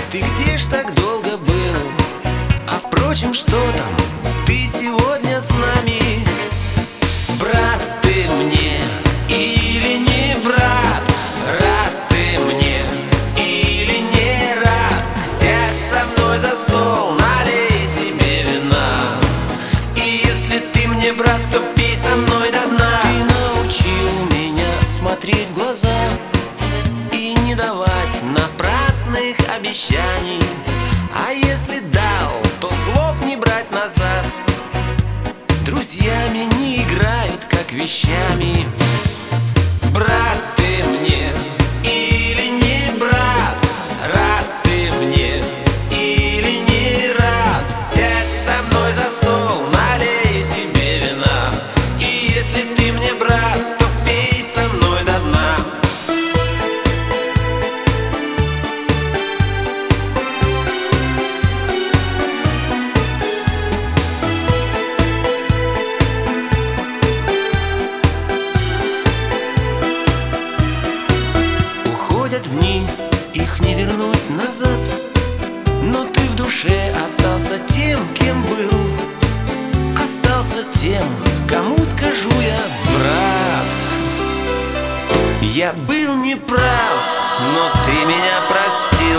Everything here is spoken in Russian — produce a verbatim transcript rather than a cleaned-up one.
Ты где ж так долго был? А впрочем, что там? Ты сегодня с нами. Брат ты мне или не брат? Рад ты мне или не рад? Сядь со мной за стол, налей себе вина. И если ты мне брат, то пей со мной до дна. Ты научил меня смотреть в глаза и не давать напрасных обещаний. А если дал, то слов не брать назад. Друзьями не играют, как вещами. Брат ты мне или не брат? Рад ты мне или не рад? Сядь со мной за стол, налей себе вина. И если ты мне брат, то пей со мной до дна. Дни, их не вернуть назад, но ты в душе остался тем, кем был. Остался тем, кому скажу я: брат, я был неправ, но ты меня прости.